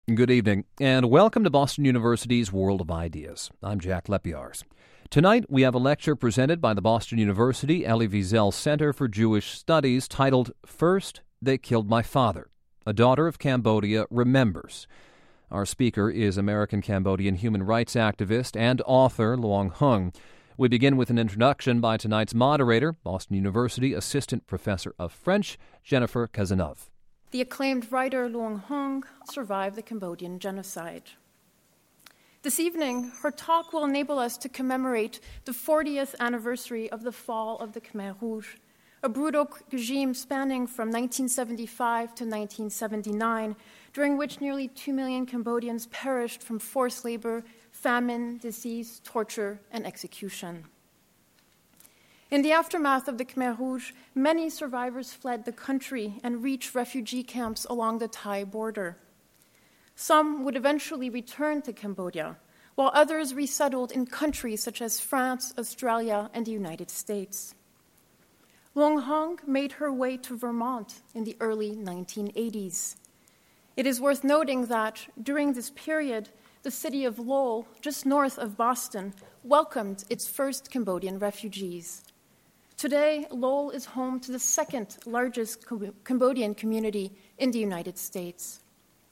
Good evening, and welcome to Boston University's World of Ideas. I'm Jack Lepiars. Tonight, we have a lecture presented by the Boston University Elie Wiesel Center for Jewish Studies titled, First, They Killed My Father. A Daughter of Cambodia Remembers. Our speaker is American-Cambodian human rights activist and author Luong Hung. We begin with an introduction by tonight's moderator, Boston University Assistant Professor of French, Jennifer Kazanov. The acclaimed writer Luong Hung survived the Cambodian genocide. This evening, her talk will enable us to commemorate the 40th anniversary of the fall of the Khmer Rouge, a brutal regime spanning from 1975 to 1979, during which nearly 2 million Cambodians perished from forced labor, famine, disease, torture, and execution. In the aftermath of the Khmer Rouge, many survivors fled the country and reached refugee camps along the Thai border. Some would eventually return to Cambodia, while others resettled in countries such as France, Australia, and the United States. Luong Hung made her way to Vermont in the early 1980s. It is worth noting that during this period, the city of Lowell, just north of Boston, welcomed its first Cambodian refugees. Today, Lowell is home to the second largest Cambodian community in the United States.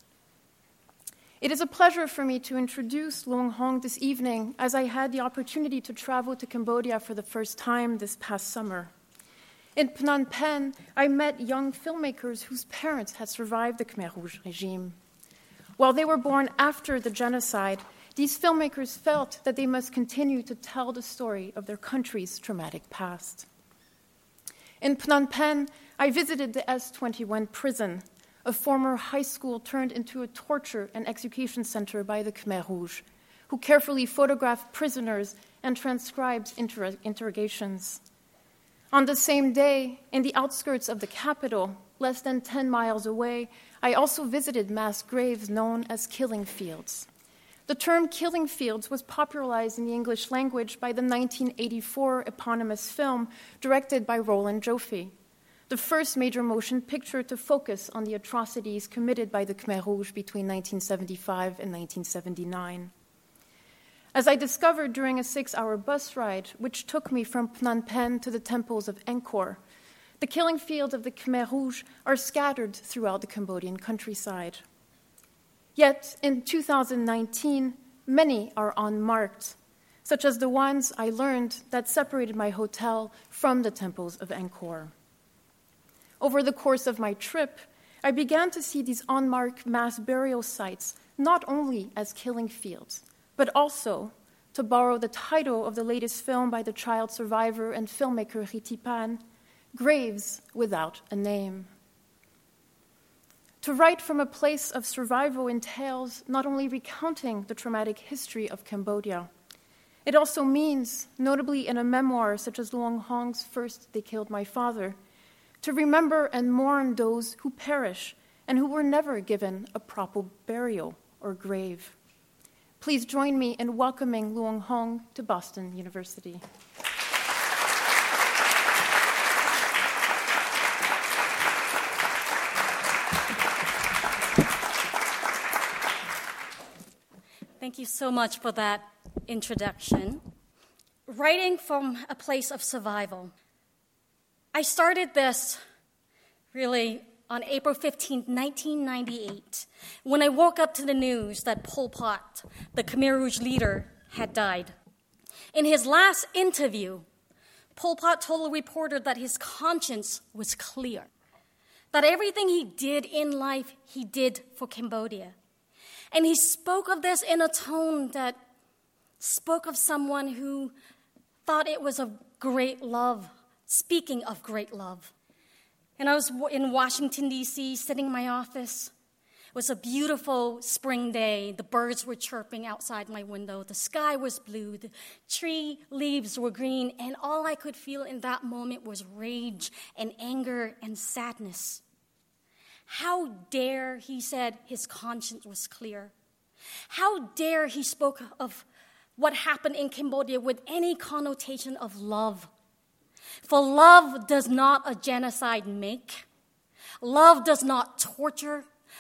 It is a pleasure for me to introduce Luong Hung this evening, as I had the opportunity to travel to Cambodia for the first time this past summer. In Phnom Penh, I met young filmmakers whose parents had survived the Khmer Rouge regime. While they were born after the genocide, these filmmakers felt that they must continue to tell the story of their country's traumatic past. In Phnom Penh, I visited the S-21 prison, a former high school turned into a torture and execution center by the Khmer Rouge, who carefully photographed prisoners and transcribed interrogations. On the same day, in the outskirts of the capital, less than 10 miles away, I also visited mass graves known as killing fields. The term killing fields was popularized in the English language by the 1984 eponymous film directed by Roland Joffé, the first major motion picture to focus on the atrocities committed by the Khmer Rouge between 1975 and 1979. As I discovered during a 6-hour bus ride, which took me from Phnom Penh to the temples of Angkor, the killing fields of the Khmer Rouge are scattered throughout the Cambodian countryside. Yet, in 2019, many are unmarked, such as the ones I learned that separated my hotel from the temples of Angkor. Over the course of my trip, I began to see these unmarked mass burial sites not only as killing fields, but also, to borrow the title of the latest film by the child survivor and filmmaker Riti Pan, graves without a name. To write from a place of survival entails not only recounting the traumatic history of Cambodia, it also means, notably in a memoir such as Luong Hung's First, They Killed My Father, to remember and mourn those who perish and who were never given a proper burial or grave. Please join me in welcoming Luong Hung to Boston University. Thank you so much for that introduction. Writing from a place of survival. I started this really on April 15, 1998, when I woke up to the news that Pol Pot, the Khmer Rouge leader, had died. In his last interview, Pol Pot told a reporter that his conscience was clear, that everything he did in life, he did for Cambodia. And he spoke of this in a tone that spoke of someone who thought it was a great love, speaking of great love. And I was in Washington, D.C., sitting in my office. It was a beautiful spring day. The birds were chirping outside my window. The sky was blue. The tree leaves were green. And all I could feel in that moment was rage and anger and sadness. How dare, he said, his conscience was clear. How dare he spoke of what happened in Cambodia with any connotation of love. For love does not a genocide make. Love does not torture.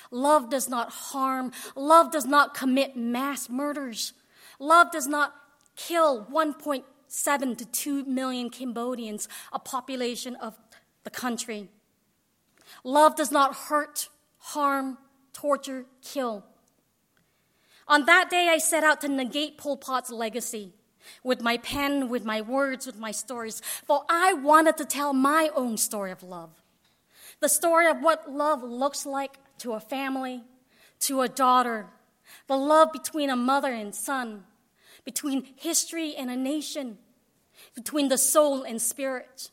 Love does not harm. Love does not commit mass murders. Love does not kill 1.7 to 2 million Cambodians, a population of the country. Love does not hurt, harm, torture, kill. On that day, I set out to negate Pol Pot's legacy with my pen, with my words, with my stories, for I wanted to tell my own story of love. The story of what love looks like to a family, to a daughter, the love between a mother and son, between history and a nation, between the soul and spirit.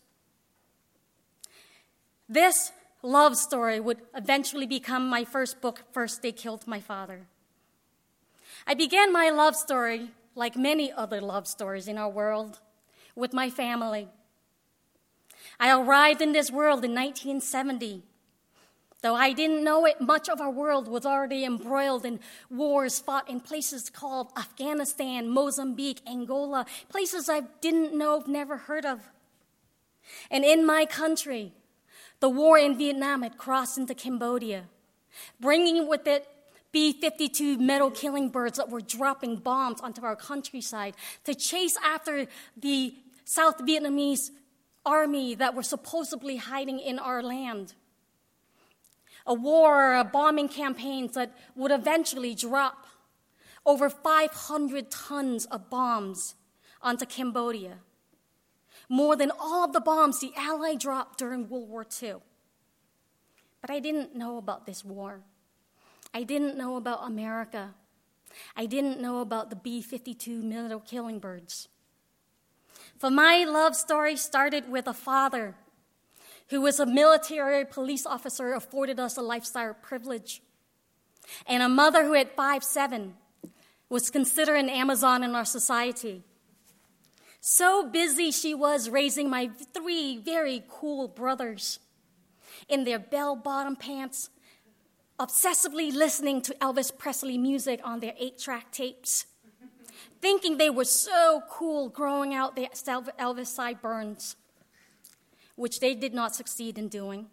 This love story would eventually become my first book, First They Killed My Father. I began my love story, like many other love stories in our world, with my family. I arrived in this world in 1970. Though I didn't know it, much of our world was already embroiled in wars fought in places called Afghanistan, Mozambique, Angola, places I didn't know, never heard of. And in my country, the war in Vietnam had crossed into Cambodia, bringing with it B-52 metal killing birds that were dropping bombs onto our countryside to chase after the South Vietnamese army that were supposedly hiding in our land. A war, bombing campaigns that would eventually drop over 500 tons of bombs onto Cambodia, more than all of the bombs the Allies dropped during World War II. But I didn't know about this war. I didn't know about America. I didn't know about the B-52 metal killing birds. For my love story started with a father who was a military police officer, afforded us a lifestyle privilege, and a mother who at 5'7" was considered an Amazon in our society. So busy she was raising my 3 very cool brothers in their bell-bottom pants, obsessively listening to Elvis Presley music on their 8-track tapes, thinking they were so cool growing out their Elvis sideburns, which they did not succeed in doing.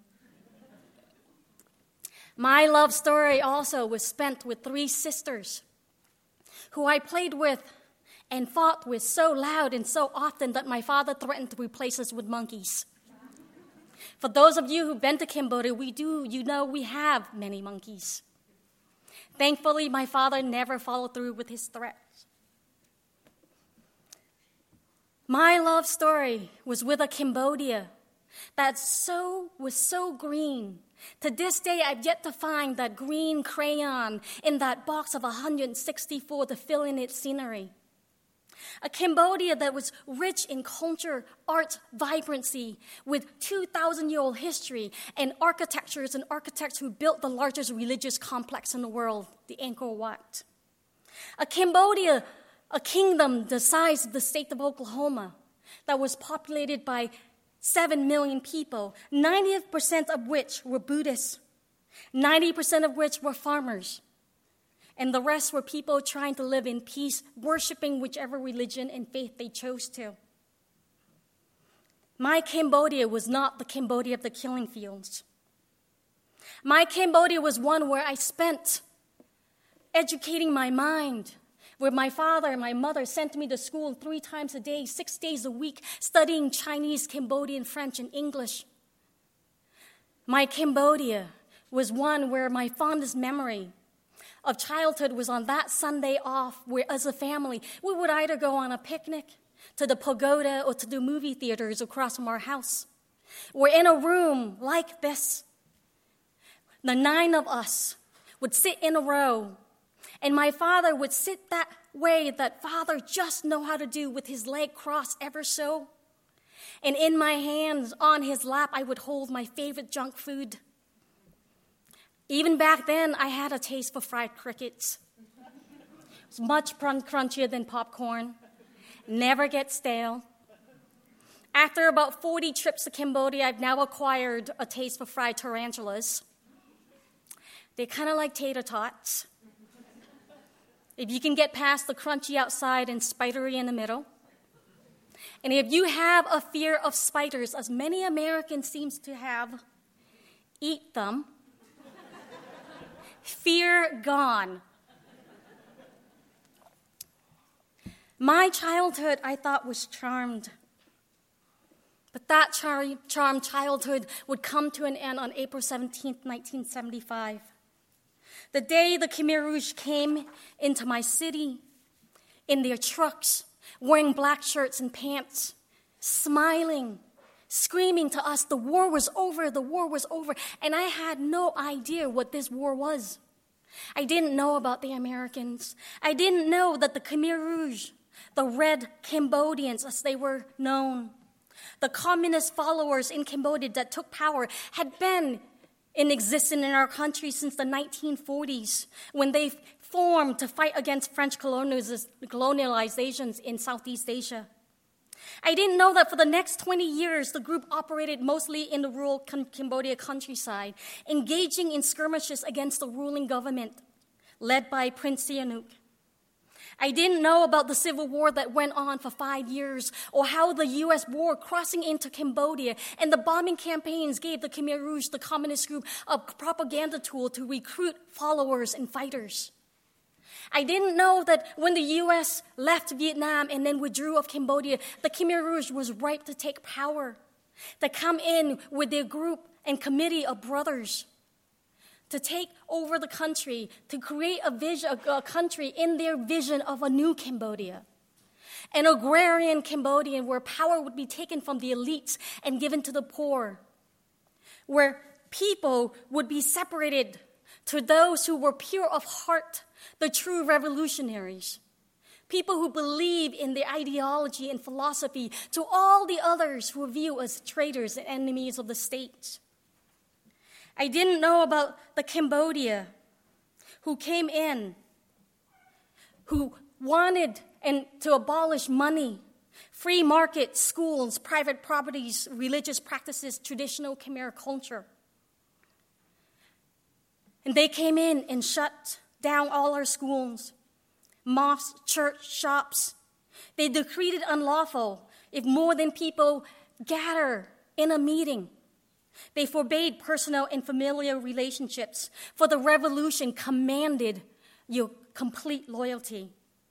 My love story also was spent with 3 sisters who I played with and fought with so loud and so often that my father threatened to replace us with monkeys. For those of you who've been to Cambodia, we have many monkeys. Thankfully, my father never followed through with his threats. My love story was with a Cambodia that was so green. To this day, I've yet to find that green crayon in that box of 164 to fill in its scenery. A Cambodia that was rich in culture, art, vibrancy, with 2,000-year-old history and architectures and architects who built the largest religious complex in the world, the Angkor Wat. A Cambodia, a kingdom the size of the state of Oklahoma, that was populated by 7 million people, 90% of which were Buddhists, 90% of which were farmers, and the rest were people trying to live in peace, worshiping whichever religion and faith they chose to. My Cambodia was not the Cambodia of the killing fields. My Cambodia was one where I spent educating my mind, where my father and my mother sent me to school 3 times a day, 6 days a week, studying Chinese, Cambodian, French, and English. My Cambodia was one where my fondest memory of childhood was on that Sunday off, where as a family, we would either go on a picnic to the pagoda or to the movie theaters across from our house. We're in a room like this. The 9 of us would sit in a row, and my father would sit that way that father just know how to do with his leg crossed ever so. And in my hands, on his lap, I would hold my favorite junk food. Even back then, I had a taste for fried crickets. It was much crunchier than popcorn. Never get stale. After about 40 trips to Cambodia, I've now acquired a taste for fried tarantulas. They're kind of like tater tots. If you can get past the crunchy outside and spidery in the middle. And if you have a fear of spiders, as many Americans seem to have, eat them. fear gone. My childhood, I thought, was charmed. But that charmed childhood would come to an end on April 17th, 1975. The day the Khmer Rouge came into my city in their trucks, wearing black shirts and pants, smiling, screaming to us, the war was over, the war was over. And I had no idea what this war was. I didn't know about the Americans. I didn't know that the Khmer Rouge, the Red Cambodians as they were known, the communist followers in Cambodia that took power, had been in existence in our country since the 1940s, when they formed to fight against French colonializations in Southeast Asia. I didn't know that for the next 20 years, the group operated mostly in the rural Cambodia countryside, engaging in skirmishes against the ruling government, led by Prince Sihanouk. I didn't know about the civil war that went on for 5 years, or how the U.S. war crossing into Cambodia and the bombing campaigns gave the Khmer Rouge, the communist group, a propaganda tool to recruit followers and fighters. I didn't know that when the U.S. left Vietnam and then withdrew of Cambodia, the Khmer Rouge was ripe to take power, to come in with their group and committee of brothers, to take over the country, to create a country in their vision of a new Cambodia. An agrarian Cambodia where power would be taken from the elites and given to the poor, where people would be separated to those who were pure of heart, the true revolutionaries, people who believe in their ideology and philosophy, to all the others who were viewed as traitors and enemies of the state. I didn't know about the Cambodia who came in, who wanted to abolish money, free market, schools, private properties, religious practices, traditional Khmer culture. And they came in and shut down all our schools, mosques, church, shops. They decreed it unlawful if more than people gather in a meeting. They forbade personal and familial relationships, for the revolution commanded your complete loyalty.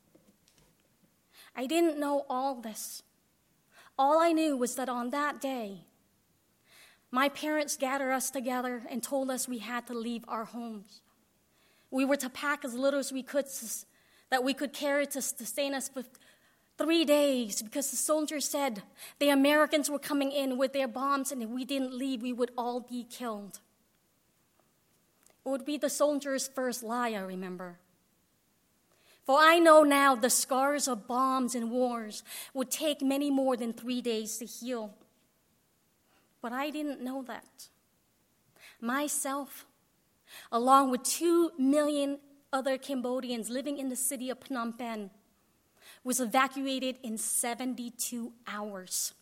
I didn't know all this. All I knew was that on that day, my parents gathered us together and told us we had to leave our homes. We were to pack as little as we could, that we could carry to sustain us for 3 days, because the soldiers said the Americans were coming in with their bombs, and if we didn't leave, we would all be killed. It would be the soldiers' first lie, I remember. For I know now the scars of bombs and wars would take many more than 3 days to heal. But I didn't know that. Myself, along with 2 million other Cambodians living in the city of Phnom Penh, was evacuated in 72 hours.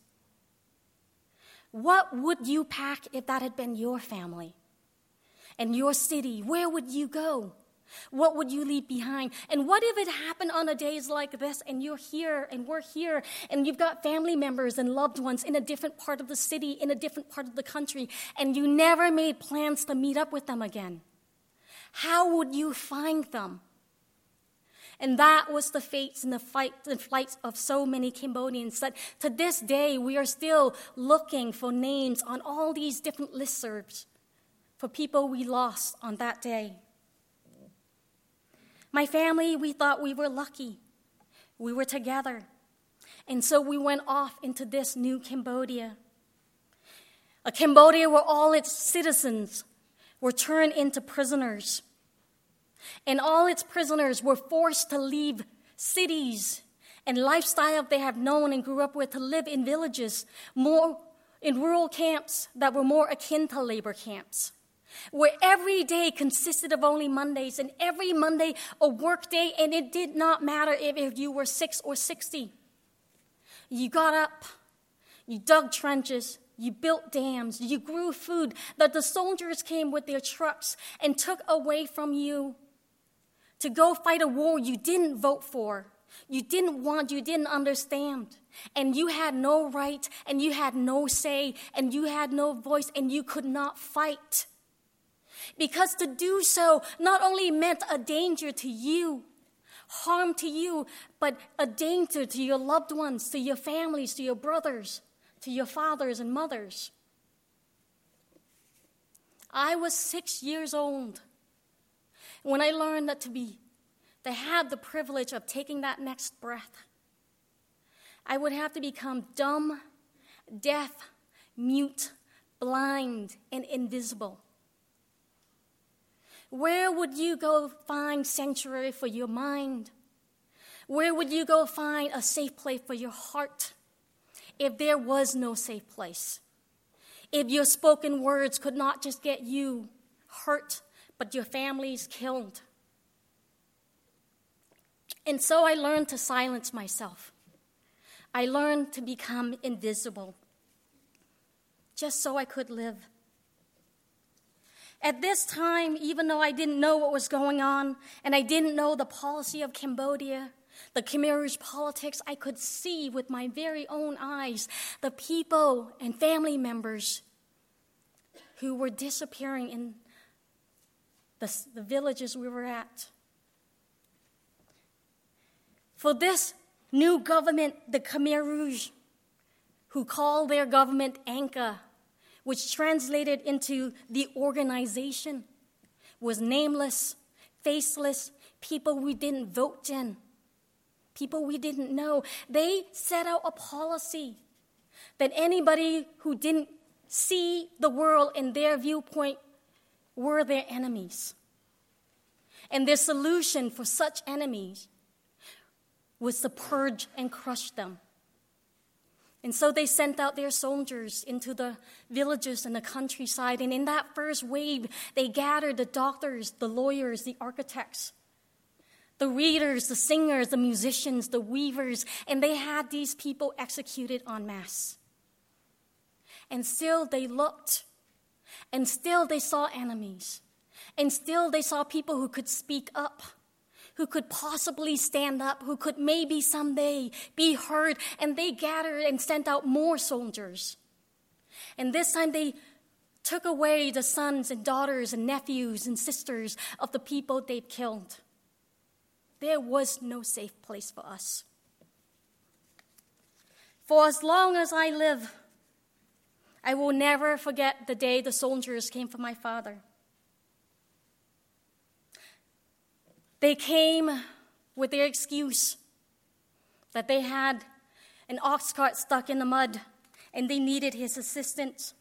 What would you pack if that had been your family and your city? Where would you go? What would you leave behind? And what if it happened on a day like this, and you're here and we're here, and you've got family members and loved ones in a different part of the city, in a different part of the country, and you never made plans to meet up with them again? How would you find them? And that was the fates and the flights of so many Cambodians, that to this day we are still looking for names on all these different listservs for people we lost on that day. My family, we thought we were lucky. We were together. And so we went off into this new Cambodia. A Cambodia where all its citizens were turned into prisoners. And all its prisoners were forced to leave cities and lifestyle they have known and grew up with, to live in villages, more in rural camps that were more akin to labor camps, where every day consisted of only Mondays, and every Monday a work day, and it did not matter if you were 6 or 60. You got up, you dug trenches, you built dams, you grew food that the soldiers came with their trucks and took away from you to go fight a war you didn't vote for, you didn't want, you didn't understand. And you had no right, and you had no say, and you had no voice, and you could not fight. Because to do so not only meant a danger to you, harm to you, but a danger to your loved ones, to your families, to your brothers, to your fathers and mothers. I was 6 years old when I learned that to have the privilege of taking that next breath, I would have to become dumb, deaf, mute, blind, and invisible. Where would you go find sanctuary for your mind? Where would you go find a safe place for your heart if there was no safe place? If your spoken words could not just get you hurt, but your families killed? And so I learned to silence myself. I learned to become invisible, just so I could live. At this time, even though I didn't know what was going on, and I didn't know the policy of Cambodia, the Khmer Rouge politics, I could see with my very own eyes the people and family members who were disappearing in the villages we were at. For this new government, the Khmer Rouge, who called their government Angkor, which translated into the organization, was nameless, faceless, people we didn't vote in, people we didn't know. They set out a policy that anybody who didn't see the world in their viewpoint were their enemies. And their solution for such enemies was to purge and crush them. And so they sent out their soldiers into the villages and the countryside. And in that first wave, they gathered the doctors, the lawyers, the architects, the readers, the singers, the musicians, the weavers, and they had these people executed en masse. And still they looked, and still they saw enemies, and still they saw people who could speak up, who could possibly stand up, who could maybe someday be heard, and they gathered and sent out more soldiers. And this time they took away the sons and daughters and nephews and sisters of the people they'd killed. There was no safe place for us. For as long as I live, I will never forget the day the soldiers came for my father. They came with their excuse that they had an ox cart stuck in the mud and they needed his assistance.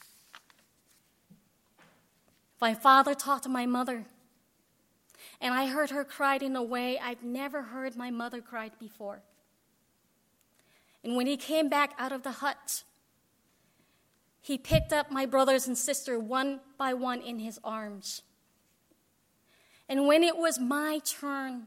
My father talked to my mother, and I heard her cry in a way I'd never heard my mother cry before. And when he came back out of the hut, he picked up my brothers and sister one by one in his arms. And when it was my turn,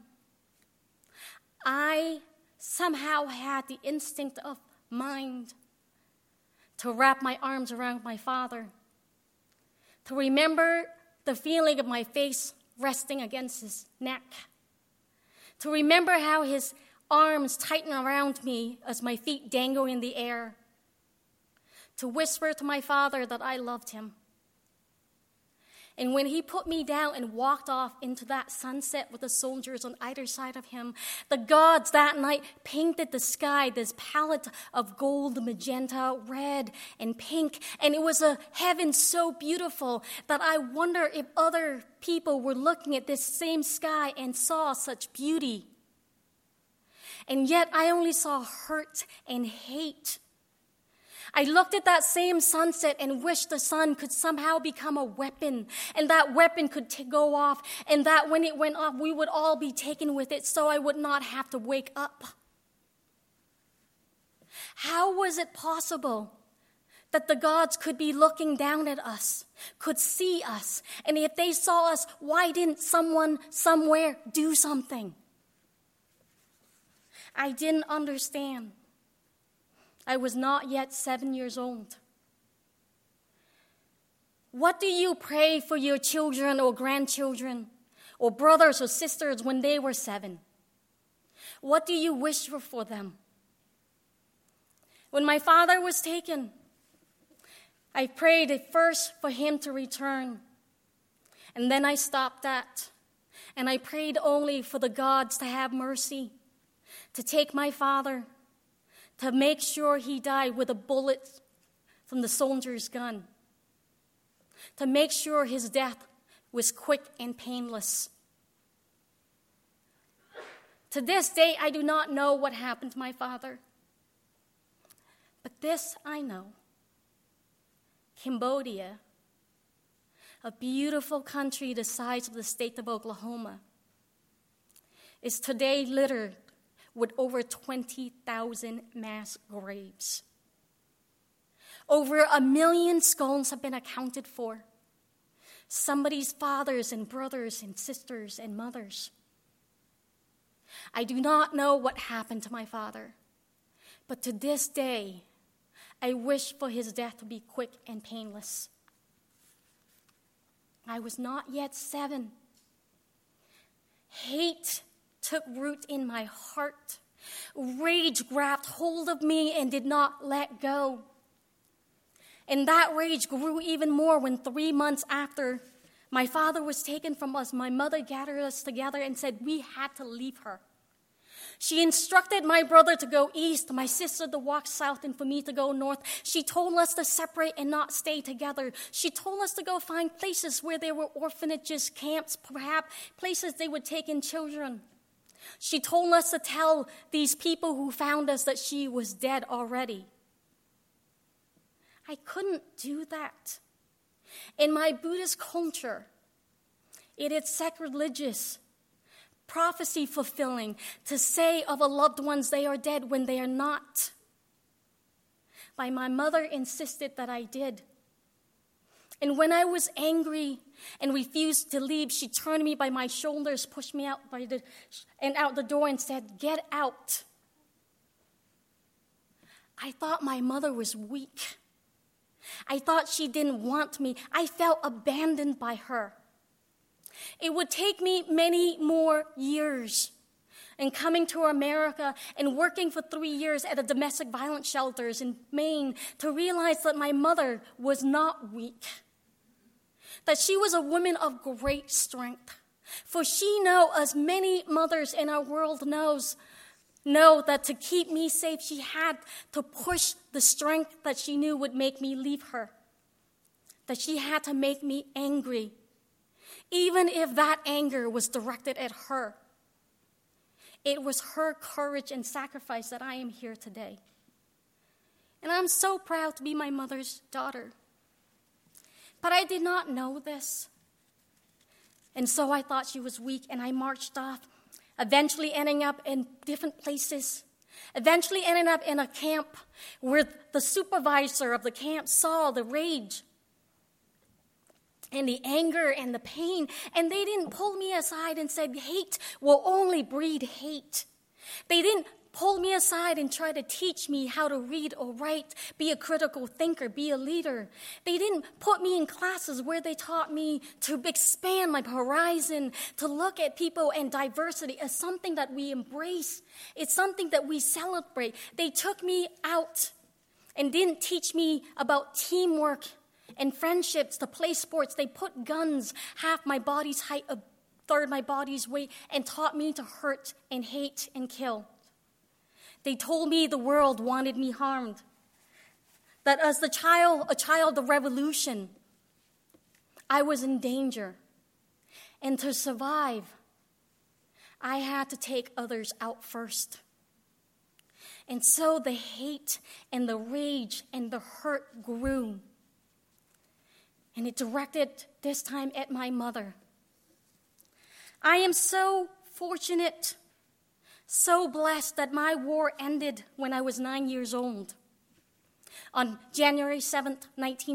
I somehow had the instinct of mind to wrap my arms around my father, to remember the feeling of my face resting against his neck, to remember how his arms tighten around me as my feet dangle in the air, to whisper to my father that I loved him. And when he put me down and walked off into that sunset with the soldiers on either side of him, the gods that night painted the sky this palette of gold, magenta, red, and pink. And it was a heaven so beautiful that I wonder if other people were looking at this same sky and saw such beauty. And yet I only saw hurt and hate. I looked at that same sunset and wished the sun could somehow become a weapon, and that weapon could go off, and that when it went off, we would all be taken with it so I would not have to wake up. How was it possible that the gods could be looking down at us, could see us, and if they saw us, why didn't someone somewhere do something? I didn't understand. I was not yet 7 years old. What do you pray for your children or grandchildren or brothers or sisters when they were 7? What do you wish for them? When my father was taken, I prayed at first for him to return. And then I stopped that, and I prayed only for the gods to have mercy, to take my father, to make sure he died with a bullet from the soldier's gun, to make sure his death was quick and painless. To this day, I do not know what happened to my father. But this I know. Cambodia, a beautiful country the size of the state of Oklahoma, is today littered with over 20,000 mass graves. Over 1 million skulls have been accounted for. Somebody's fathers and brothers and sisters and mothers. I do not know what happened to my father, but to this day, I wish for his death to be quick and painless. I was not yet 7. Hate took root in my heart. Rage grabbed hold of me and did not let go. And that rage grew even more when 3 months after my father was taken from us, my mother gathered us together and said we had to leave her. She instructed my brother to go east, my sister to walk south, and for me to go north. She told us to separate and not stay together. She told us to go find places where there were orphanages, camps, perhaps places they would take in children. She told us to tell these people who found us that she was dead already. I couldn't do that. In my Buddhist culture, it is sacrilegious, prophecy fulfilling to say of a loved ones they are dead when they are not. But my mother insisted that I did. And when I was angry and refused to leave, she turned me by my shoulders, pushed me out out the door and said, "Get out." I thought my mother was weak. I thought she didn't want me. I felt abandoned by her. It would take me many more years and coming to America and working for 3 years at a domestic violence shelters in Maine to realize that my mother was not weak, that she was a woman of great strength. For she know, as many mothers in our world know that to keep me safe, she had to push the strength that she knew would make me leave her, that she had to make me angry, even if that anger was directed at her. It was her courage and sacrifice that I am here today. And I'm so proud to be my mother's daughter. But I did not know this. And so I thought she was weak, and I marched off, eventually ending up in different places, eventually ending up in a camp where the supervisor of the camp saw the rage and the anger and the pain, and they didn't pull me aside and said, hate will only breed hate. They didn't pull me aside and try to teach me how to read or write, be a critical thinker, be a leader. They didn't put me in classes where they taught me to expand my horizon, to look at people and diversity as something that we embrace. It's something that we celebrate. They took me out and didn't teach me about teamwork and friendships, to play sports. They put guns half my body's height, a third my body's weight, and taught me to hurt and hate and kill. They told me the world wanted me harmed, that as a child of revolution, I was in danger. And to survive, I had to take others out first. And so the hate and the rage and the hurt grew. And it directed this time at my mother. I am so fortunate, so blessed that my war ended when I was 9 years old. On January 7th,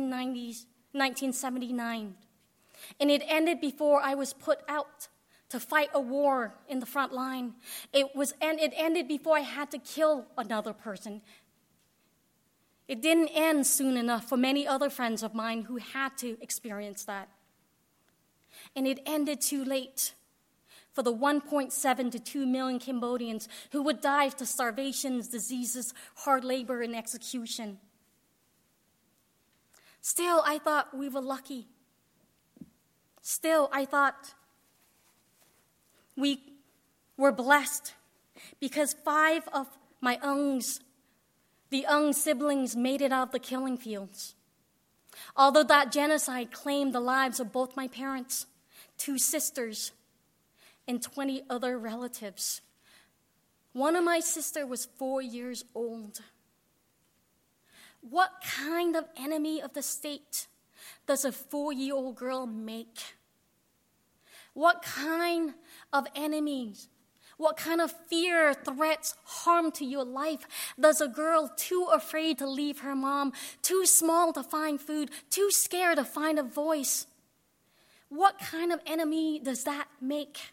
1979. And it ended before I was put out to fight a war in the front line. It ended before I had to kill another person. It didn't end soon enough for many other friends of mine who had to experience that. And it ended too late for the 1.7 to 2 million Cambodians who would die to starvation, diseases, hard labor, and execution. Still, I thought we were lucky. Still, I thought we were blessed because 5 of my the Ung siblings, made it out of the killing fields. Although that genocide claimed the lives of both my parents, 2 sisters, and 20 other relatives. One of my sisters was 4 years old. What kind of enemy of the state does a 4-year-old girl make? What kind of enemies, what kind of fear, threats, harm to your life does a girl too afraid to leave her mom, too small to find food, too scared to find a voice? What kind of enemy does that make?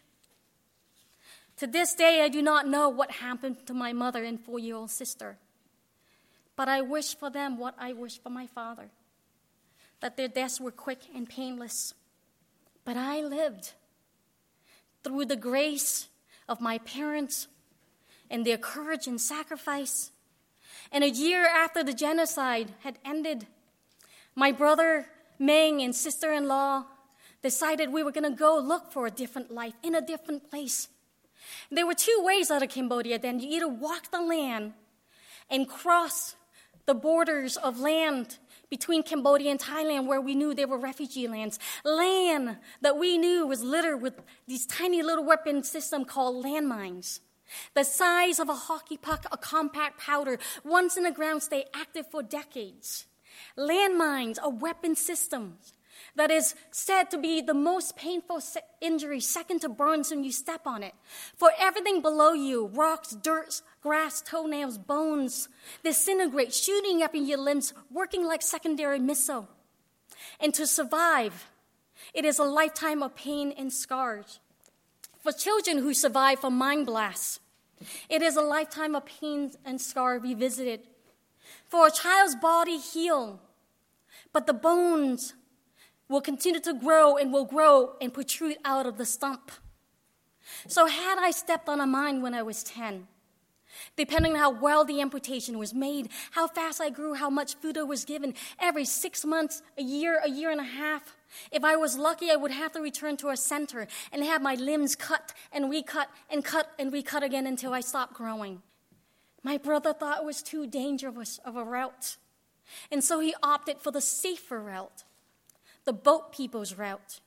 To this day, I do not know what happened to my mother and 4-year-old sister. But I wish for them what I wish for my father, that their deaths were quick and painless. But I lived through the grace of my parents and their courage and sacrifice. And a year after the genocide had ended, my brother Meng and sister-in-law decided we were going to go look for a different life in a different place. There were 2 ways out of Cambodia then. You either walk the land and cross the borders of land between Cambodia and Thailand, where we knew there were refugee lands. Land that we knew was littered with these tiny little weapon systems called landmines. The size of a hockey puck, a compact powder, once in the ground, stay active for decades. Landmines are weapon systems that is said to be the most painful injury, second to burns when you step on it. For everything below you, rocks, dirt, grass, toenails, bones, disintegrate, shooting up in your limbs, working like secondary missile. And to survive, it is a lifetime of pain and scars. For children who survive from mine blasts, it is a lifetime of pain and scar revisited. For a child's body heal, but the bones will continue to grow and protrude out of the stump. So had I stepped on a mine when I was 10, depending on how well the amputation was made, how fast I grew, how much food I was given, every 6 months, a year and a half, if I was lucky, I would have to return to a center and have my limbs cut and recut and cut and recut again until I stopped growing. My brother thought it was too dangerous of a route, and so he opted for the safer route, the boat people's route,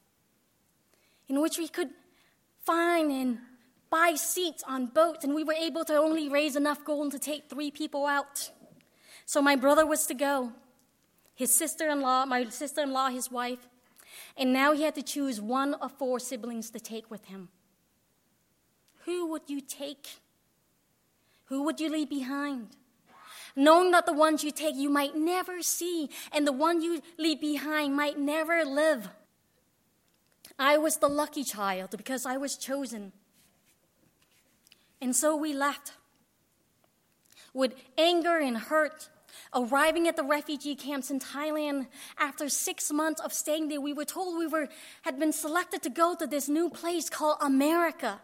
in which we could find and buy seats on boats, and we were able to only raise enough gold to take 3 people out. So my brother was to go, his sister-in-law, my sister-in-law, his wife, and now he had to choose 1 of 4 siblings to take with him. Who would you take? Who would you leave behind? Knowing that the ones you take you might never see, and the one you leave behind might never live. I was the lucky child because I was chosen. And so we left with anger and hurt, arriving at the refugee camps in Thailand. After 6 months of staying there, we were told we had been selected to go to this new place called America.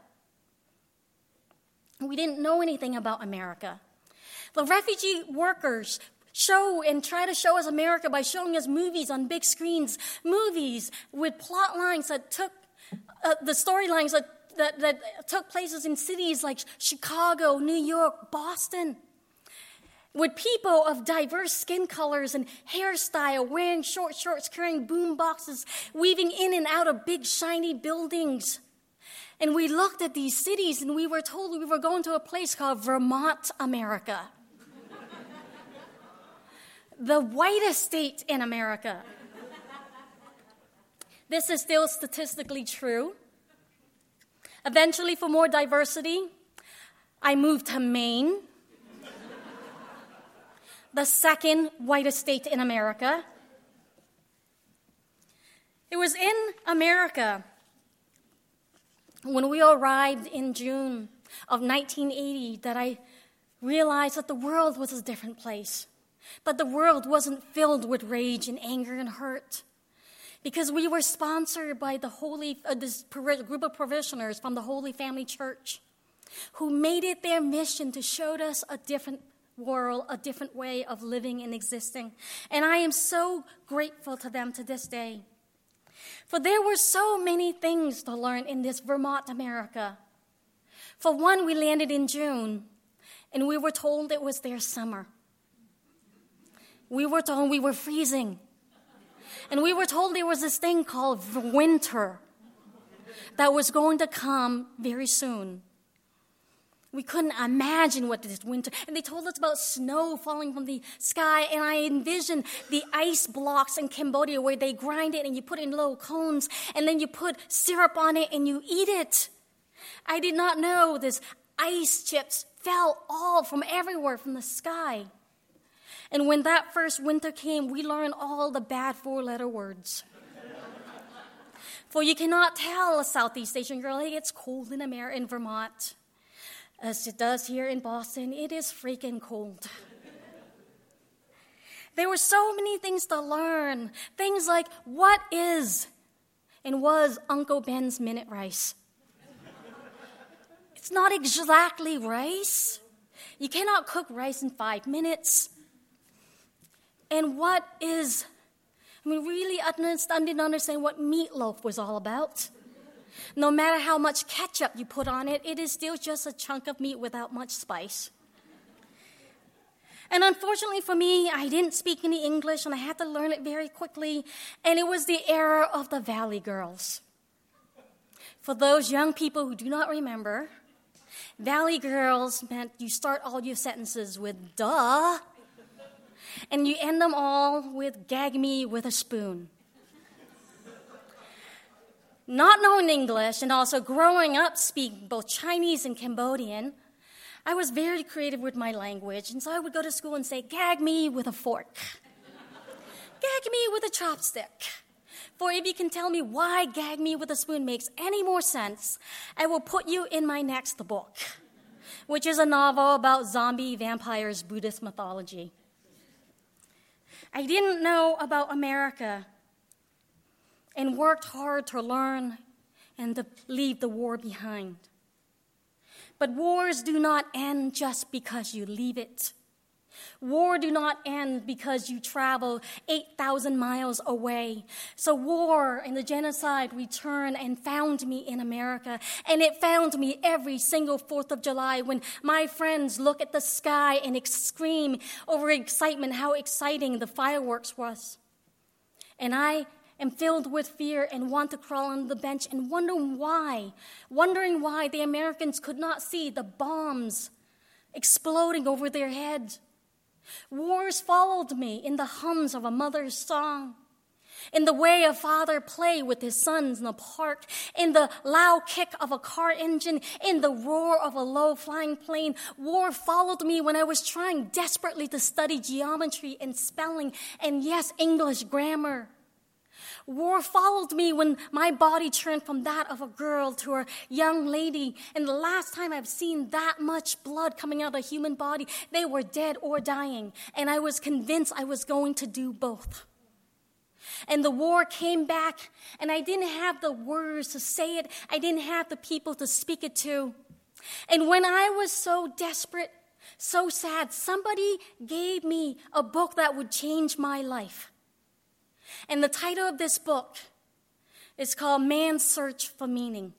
We didn't know anything about America. The refugee workers show and try to show us America by showing us movies on big screens, movies with plot lines that took the storylines that took places in cities like Chicago, New York, Boston, with people of diverse skin colors and hairstyle, wearing short shorts, carrying boom boxes, weaving in and out of big shiny buildings. And we looked at these cities and we were told we were going to a place called Vermont, America. The whitest state in America. This is still statistically true. Eventually, for more diversity, I moved to Maine, the second whitest state in America. It was in America when we arrived in June of 1980 that I realized that the world was a different place, that the world wasn't filled with rage and anger and hurt, because we were sponsored by this group of parishioners from the Holy Family Church who made it their mission to show us a different world, a different way of living and existing. And I am so grateful to them to this day. For there were so many things to learn in this Vermont, America. For one, we landed in June, and we were told it was their summer. We were told we were freezing. And we were told there was this thing called winter that was going to come very soon. We couldn't imagine what this winter, and they told us about snow falling from the sky, and I envisioned the ice blocks in Cambodia where they grind it and you put it in little cones, and then you put syrup on it and you eat it. I did not know this ice chips fell all from everywhere from the sky. And when that first winter came, we learned all the bad 4-letter words. For you cannot tell a Southeast Asian girl, hey, it's cold in Vermont. As it does here in Boston, it is freaking cold. There were so many things to learn. Things like, what is and was Uncle Ben's minute rice? It's not exactly rice. You cannot cook rice in 5 minutes. And what is, really I didn't understand what meatloaf was all about. No matter how much ketchup you put on it, it is still just a chunk of meat without much spice. And unfortunately for me, I didn't speak any English, and I had to learn it very quickly, and it was the era of the Valley Girls. For those young people who do not remember, Valley Girls meant you start all your sentences with duh, and you end them all with gag me with a spoon. Not knowing English and also growing up speaking both Chinese and Cambodian, I was very creative with my language, and so I would go to school and say, gag me with a fork. Gag me with a chopstick. For if you can tell me why gag me with a spoon makes any more sense, I will put you in my next book, which is a novel about zombie vampires, Buddhist mythology. I didn't know about America and worked hard to learn and to leave the war behind. But wars do not end just because you leave it. War do not end because you travel 8,000 miles away. So war and the genocide returned and found me in America. And it found me every single 4th of July when my friends look at the sky and scream over excitement how exciting the fireworks was. And I am filled with fear and want to crawl on the bench and wondering why the Americans could not see the bombs exploding over their heads. Wars followed me in the hums of a mother's song, in the way a father played with his sons in the park, in the loud kick of a car engine, in the roar of a low-flying plane. War followed me when I was trying desperately to study geometry and spelling, and yes, English grammar. War followed me when my body turned from that of a girl to a young lady. And the last time I've seen that much blood coming out of a human body, they were dead or dying. And I was convinced I was going to do both. And the war came back, and I didn't have the words to say it. I didn't have the people to speak it to. And when I was so desperate, so sad, somebody gave me a book that would change my life. And the title of this book is called Man's Search for Meaning,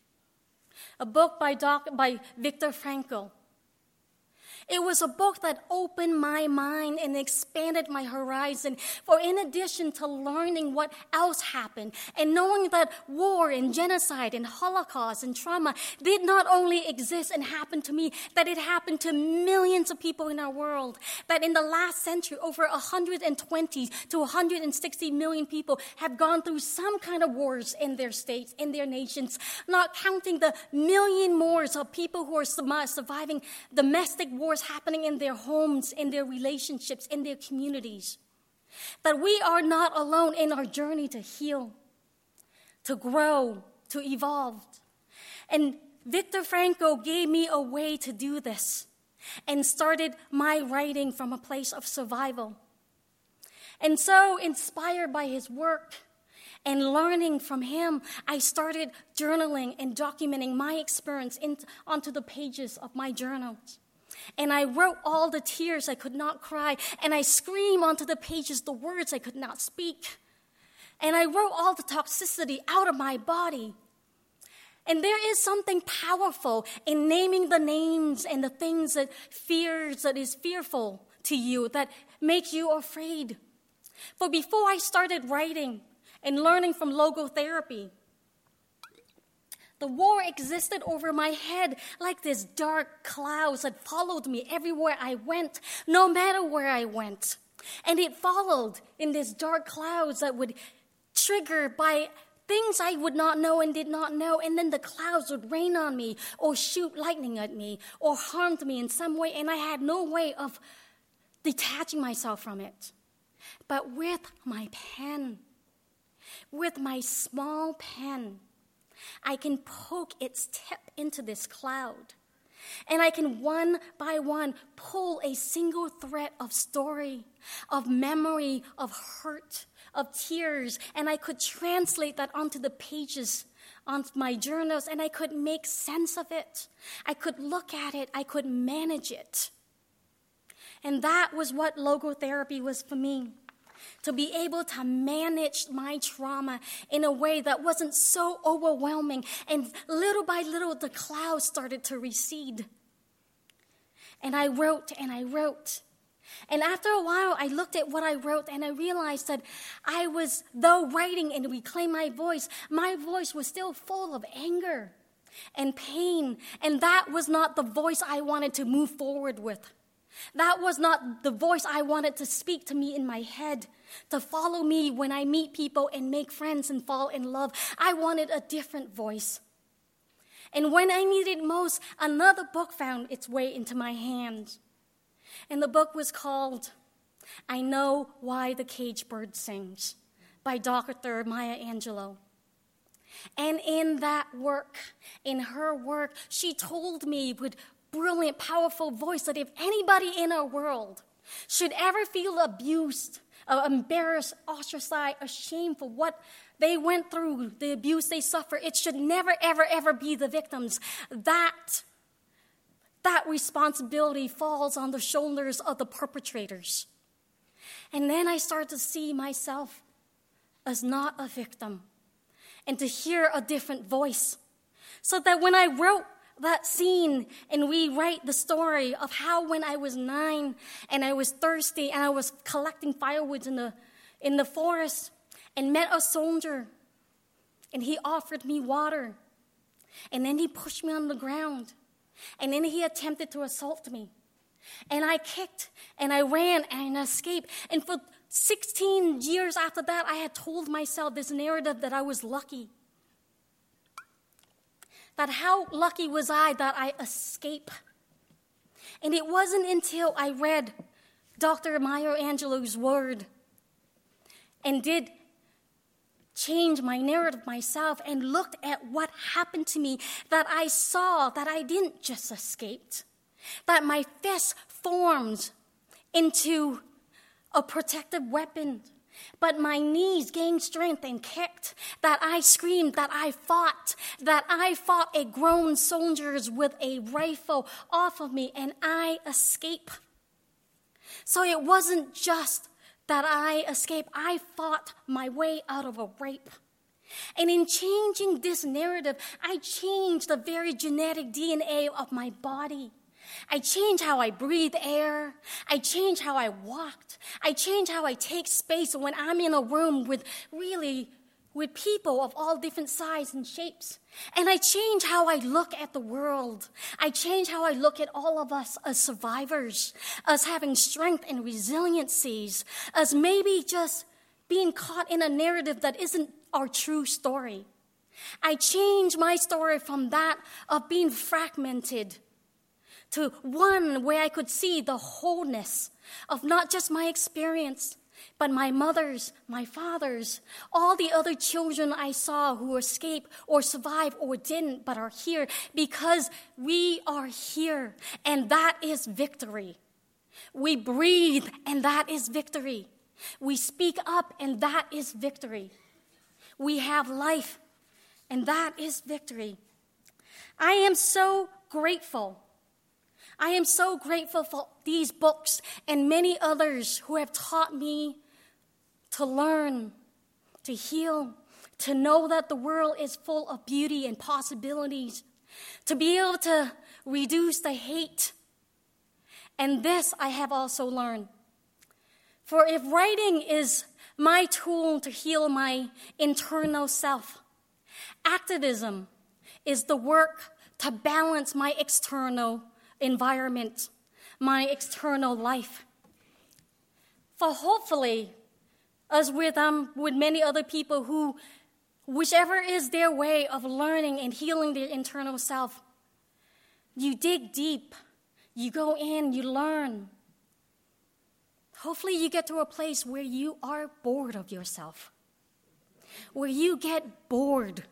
a book by Viktor Frankl. It was a book that opened my mind and expanded my horizon. For in addition to learning what else happened and knowing that war and genocide and Holocaust and trauma did not only exist and happen to me, that it happened to millions of people in our world, that in the last century, over 120 to 160 million people have gone through some kind of wars in their states, in their nations, not counting the million more of people who are surviving domestic wars happening in their homes, in their relationships, in their communities. That we are not alone in our journey to heal, to grow, to evolve. And Viktor Frankl gave me a way to do this and started my writing from a place of survival. And so, inspired by his work and learning from him, I started journaling and documenting my experience onto the pages of my journals. And I wrote all the tears I could not cry, and I screamed onto the pages the words I could not speak. And I wrote all the toxicity out of my body. And there is something powerful in naming the names and the things that is fearful to you, that make you afraid. For before I started writing and learning from logotherapy, the war existed over my head like this dark clouds that followed me everywhere I went, no matter where I went. And it followed in these dark clouds that would trigger by things I would not know and did not know, and then the clouds would rain on me or shoot lightning at me or harm me in some way, and I had no way of detaching myself from it. But with my pen, with my small pen, I can poke its tip into this cloud, and I can one by one pull a single thread of story, of memory, of hurt, of tears, and I could translate that onto the pages on my journals, and I could make sense of it. I could look at it. I could manage it. And that was what logotherapy was for me. To be able to manage my trauma in a way that wasn't so overwhelming. And little by little, the clouds started to recede. And I wrote and I wrote. And after a while, I looked at what I wrote and I realized that though writing and reclaim my voice was still full of anger and pain. And that was not the voice I wanted to move forward with. That was not the voice I wanted to speak to me in my head, to follow me when I meet people and make friends and fall in love. I wanted a different voice. And when I needed most, another book found its way into my hands. And the book was called I Know Why the Caged Bird Sings by Dr. Maya Angelou. And in that work, in her work, she told me with brilliant, powerful voice that if anybody in our world should ever feel abused, embarrassed, ostracized, ashamed for what they went through, the abuse they suffer, it should never, ever, ever be the victims. That responsibility falls on the shoulders of the perpetrators. And then I start to see myself as not a victim and to hear a different voice. So that when I wrote that scene and we write the story of how when I was 9 and I was thirsty and I was collecting firewood in the forest and met a soldier and he offered me water and then he pushed me on the ground and then he attempted to assault me and I kicked and I ran and I escaped, and for 16 years after that I had told myself this narrative that I was lucky. That how lucky was I that I escaped. And it wasn't until I read Dr. Maya Angelou's word and did change my narrative myself and looked at what happened to me that I saw that I didn't just escape. That my fist formed into a protective weapon. But my knees gained strength and kicked, that I screamed, that I fought a grown soldiers with a rifle off of me, and I escaped. So it wasn't just that I escaped, I fought my way out of a rape. And in changing this narrative, I changed the very genetic DNA of my body. I changed how I breathe air. I changed how I walked. I changed how I take space when I'm in a room with people of all different sizes and shapes. And I changed how I look at the world. I changed how I look at all of us as survivors, as having strength and resiliencies, as maybe just being caught in a narrative that isn't our true story. I changed my story from that of being fragmented to one where I could see the wholeness of not just my experience, but my mother's, my father's, all the other children I saw who escaped or survived or didn't, but are here because we are here, and that is victory. We breathe, and that is victory. We speak up, and that is victory. We have life, and that is victory. I am so grateful. I am so grateful for these books and many others who have taught me to learn to heal, to know that the world is full of beauty and possibilities, to be able to reduce the hate. And this I have also learned. For if writing is my tool to heal my internal self, activism is the work to balance my external environment, my external life. For hopefully, as with many other people who, whichever is their way of learning and healing their internal self, you dig deep, you go in, you learn. Hopefully you get to a place where you are bored of yourself, where you get bored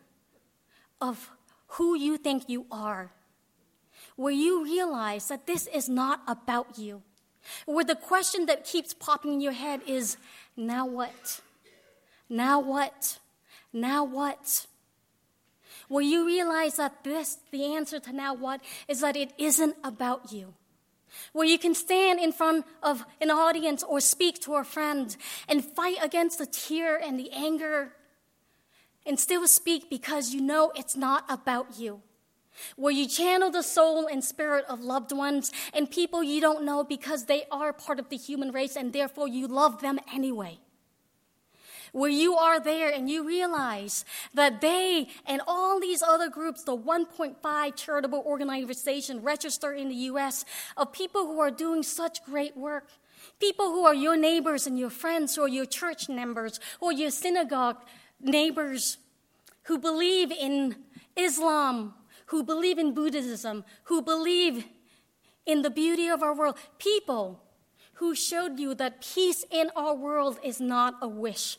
of who you think you are, where you realize that this is not about you, where the question that keeps popping in your head is, now what? Now what? Now what? Where you realize that the answer to now what, is that it isn't about you. Where you can stand in front of an audience or speak to a friend and fight against the tear and the anger and still speak because you know it's not about you. Where you channel the soul and spirit of loved ones and people you don't know because they are part of the human race and therefore you love them anyway. Where you are there and you realize that they and all these other groups, the 1.5 charitable organizations registered in the U.S. of people who are doing such great work, people who are your neighbors and your friends or your church members or your synagogue neighbors who believe in Islam, who believe in Buddhism, who believe in the beauty of our world, people who showed you that peace in our world is not a wish.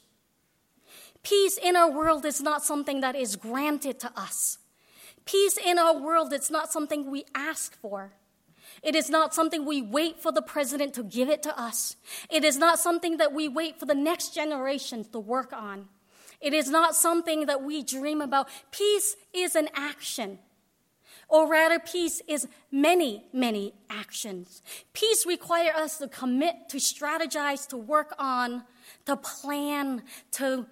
Peace in our world is not something that is granted to us. Peace in our world is not something we ask for. It is not something we wait for the president to give it to us. It is not something that we wait for the next generation to work on. It is not something that we dream about. Peace is an action. Or rather, peace is many, many actions. Peace requires us to commit, to strategize, to work on, to plan, to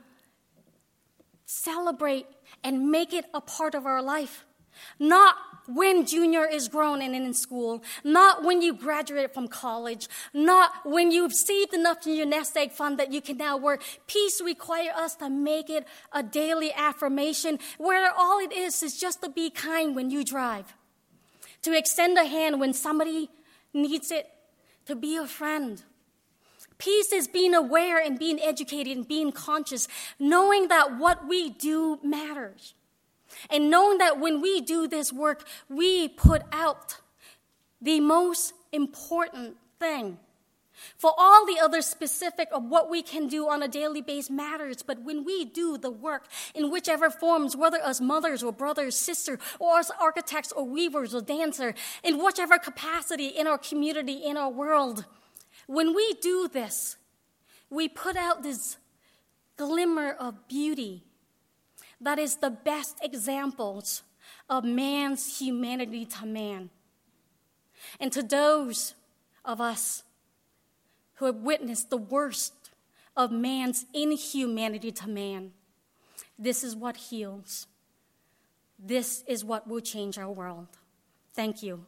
celebrate, and make it a part of our life. Not when junior is grown and in school, not when you graduate from college, not when you've saved enough in your nest egg fund that you can now work. Peace requires us to make it a daily affirmation where all it is just to be kind when you drive, to extend a hand when somebody needs it, to be a friend. Peace is being aware and being educated and being conscious, knowing that what we do matters. And knowing that when we do this work, we put out the most important thing. For all the other specific of what we can do on a daily basis matters, but when we do the work in whichever forms, whether as mothers or brothers, sisters, or as architects or weavers or dancers, in whichever capacity in our community, in our world, when we do this, we put out this glimmer of beauty that is the best examples of man's humanity to man. And to those of us who have witnessed the worst of man's inhumanity to man, this is what heals. This is what will change our world. Thank you.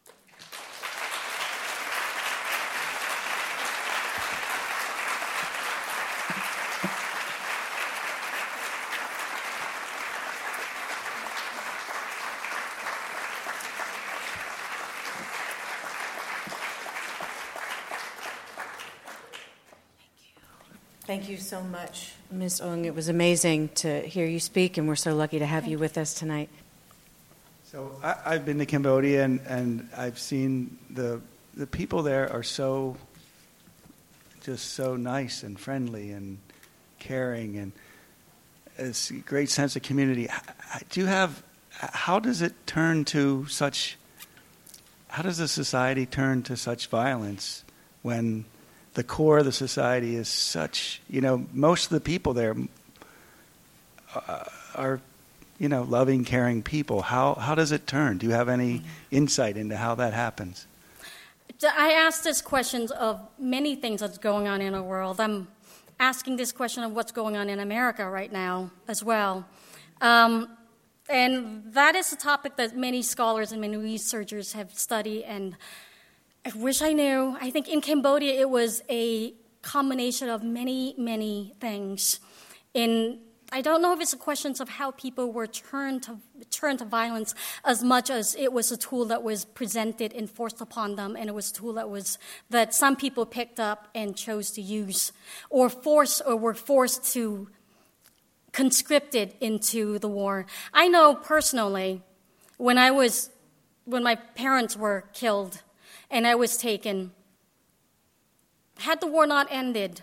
Thank you so much, Ms. Ong. It was amazing to hear you speak, and we're so lucky to have you with us tonight. So I've been to Cambodia, and I've seen the people there are just so nice and friendly and caring, and it's a great sense of community. How does it turn to such? How does the society turn to such violence when the core of the society is such, most of the people there are, loving, caring people. How does it turn? Do you have any insight into how that happens? I ask this question of many things that's going on in our world. asking this question of what's going on in America right now as well. And that is a topic that many scholars and many researchers have studied, and I wish I knew. I think in Cambodia it was a combination of many, many things. I don't know if it's a question of how people were turned to violence as much as it was a tool that was presented and forced upon them, and it was a tool that some people picked up and chose to use, or were forced to conscripted into the war. I know personally, when my parents were killed and I was taken, had the war not ended,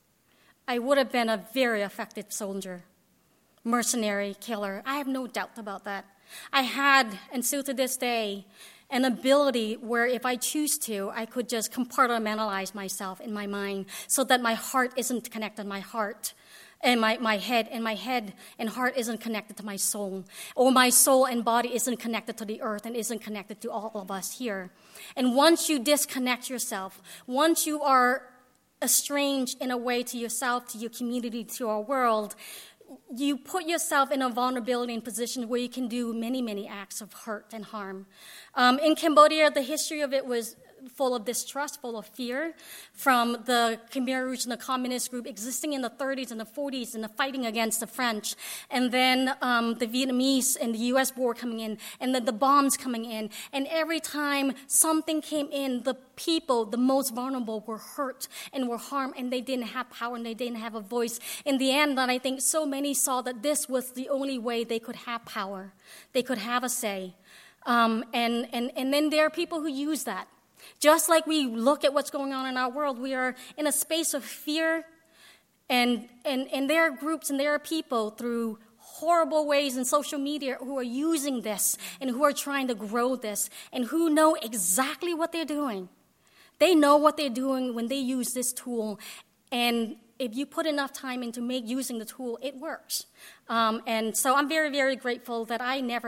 I would have been a very effective soldier, mercenary, killer. I have no doubt about that. I had, and still to this day, an ability where if I choose to, I could just compartmentalize myself in my mind so that my heart isn't connected to my heart. And my head and heart isn't connected to my soul, or my soul and body isn't connected to the earth and isn't connected to all of us here. And once you disconnect yourself, once you are estranged in a way to yourself, to your community, to our world, you put yourself in a vulnerability and position where you can do many, many acts of hurt and harm. In Cambodia, the history of it was full of distrust, full of fear from the Khmer Rouge and the communist group existing in the 30s and the 40s and the fighting against the French. And then the Vietnamese and the U.S. war coming in, and then the bombs coming in. And every time something came in, the people, the most vulnerable, were hurt and were harmed, and they didn't have power and they didn't have a voice. In the end, I think so many saw that this was the only way they could have power. They could have a say. And then there are people who use that. Just like we look at what's going on in our world, we are in a space of fear, and there are groups and there are people through horrible ways in social media who are using this and who are trying to grow this and who know exactly what they're doing. They know what they're doing when they use this tool, and if you put enough time into using the tool, it works. And so I'm very, very grateful that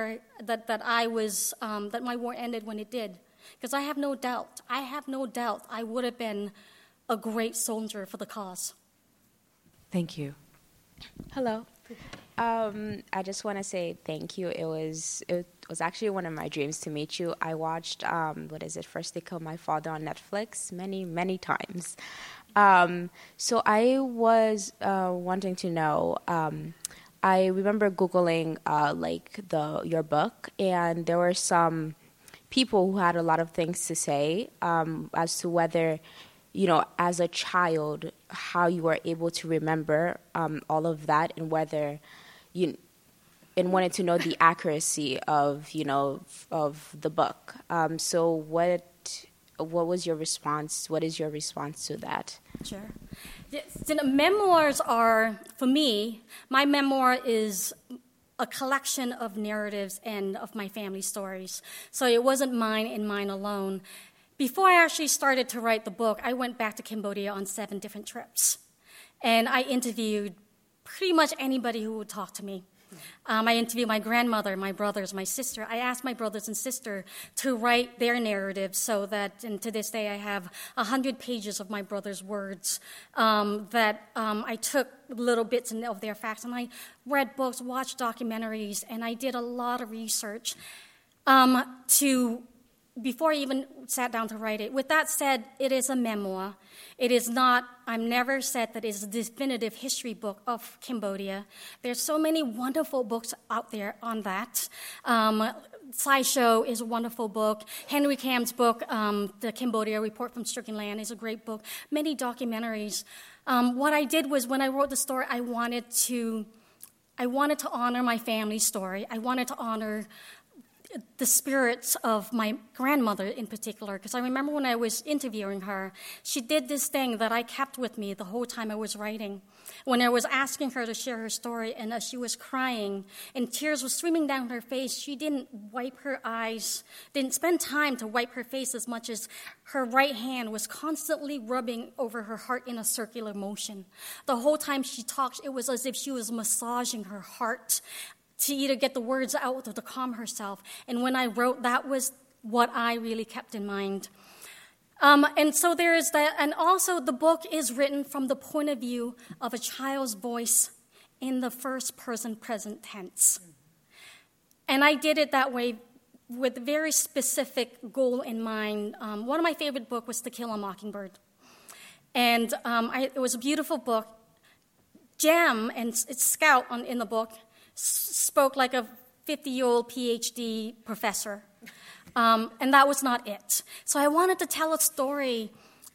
that my war ended when it did. Because I have no doubt I would have been a great soldier for the cause. Thank you. Hello. I just want to say thank you. It was actually one of my dreams to meet you. I watched, First They Killed My Father on Netflix many, many times. So I was wanting to know, I remember Googling your book, and there were some people who had a lot of things to say as to whether, as a child, how you were able to remember all of that, and whether and wanted to know the accuracy of the book. So what was your response? What is your response to that? Sure. The memoirs are, for me, my memoir is a collection of narratives and of my family stories. So it wasn't mine and mine alone. Before I actually started to write the book, I went back to Cambodia on 7 different trips. And I interviewed pretty much anybody who would talk to me. I interviewed my grandmother, my brothers, my sister. I asked my brothers and sister to write their narratives so that, and to this day, I have 100 pages of my brother's words that I took little bits of their facts, and I read books, watched documentaries, and I did a lot of research before I even sat down to write it. With that said, it is a memoir. It is not, I've never said that it's a definitive history book of Cambodia. There's so many wonderful books out there on that. SciShow is a wonderful book. Henry Kam's book, The Cambodia Report from Stricken Land, is a great book. Many documentaries. What I did was, when I wrote the story, I wanted to honor my family story. I wanted to honor the spirits of my grandmother in particular, because I remember when I was interviewing her, she did this thing that I kept with me the whole time I was writing. When I was asking her to share her story, and as she was crying and tears were streaming down her face, she didn't wipe her eyes, didn't spend time to wipe her face as much as her right hand was constantly rubbing over her heart in a circular motion. The whole time she talked, it was as if she was massaging her heart to either get the words out or to calm herself. And when I wrote, that was what I really kept in mind. And so there is that. And also the book is written from the point of view of a child's voice in the first person present tense. And I did it that way with a very specific goal in mind. One of my favorite books was To Kill a Mockingbird. And it was a beautiful book. Jam and Scout in the book spoke like a 50-year-old PhD professor. And that was not it. So I wanted to tell a story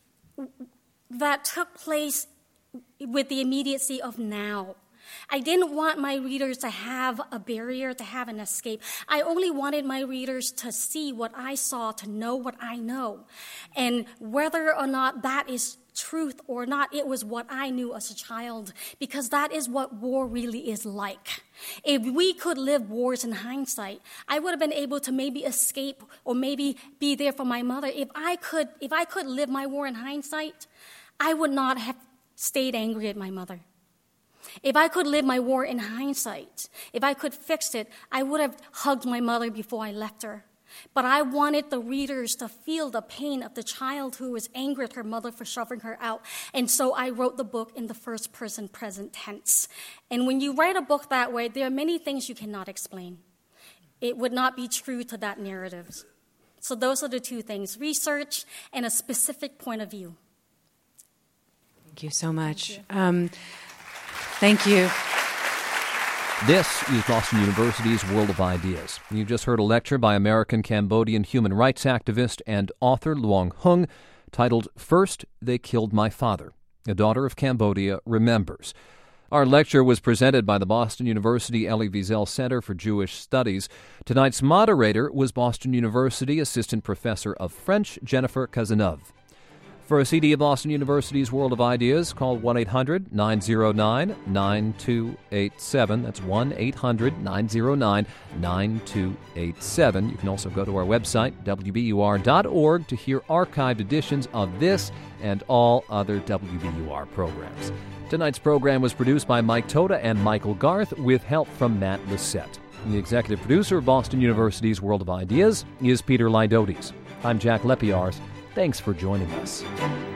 that took place with the immediacy of now. I didn't want my readers to have a barrier, to have an escape. I only wanted my readers to see what I saw, to know what I know. And whether or not that is truth or not, it was what I knew as a child, because that is what war really is like. If we could live wars in hindsight, I would have been able to maybe escape or maybe be there for my mother. If I could live my war in hindsight, I would not have stayed angry at my mother. If I could live my war in hindsight, if I could fix it, I would have hugged my mother before I left her. But I wanted the readers to feel the pain of the child who was angry at her mother for shoving her out. And so I wrote the book in the first person present tense. And when you write a book that way, there are many things you cannot explain. It would not be true to that narrative. So those are the two things, research and a specific point of view. Thank you so much. Thank you. This is Boston University's World of Ideas. You just heard a lecture by American-Cambodian human rights activist and author Luong Hung titled First They Killed My Father. A daughter of Cambodia remembers. Our lecture was presented by the Boston University Elie Wiesel Center for Jewish Studies. Tonight's moderator was Boston University Assistant Professor of French Jennifer Cazeneuve. For a CD of Boston University's World of Ideas, call 1-800-909-9287. That's 1-800-909-9287. You can also go to our website, wbur.org, to hear archived editions of this and all other WBUR programs. Tonight's program was produced by Mike Toda and Michael Garth with help from Matt Lissette. The executive producer of Boston University's World of Ideas is Peter Lydotes. I'm Jack Lepiarz. Thanks for joining us.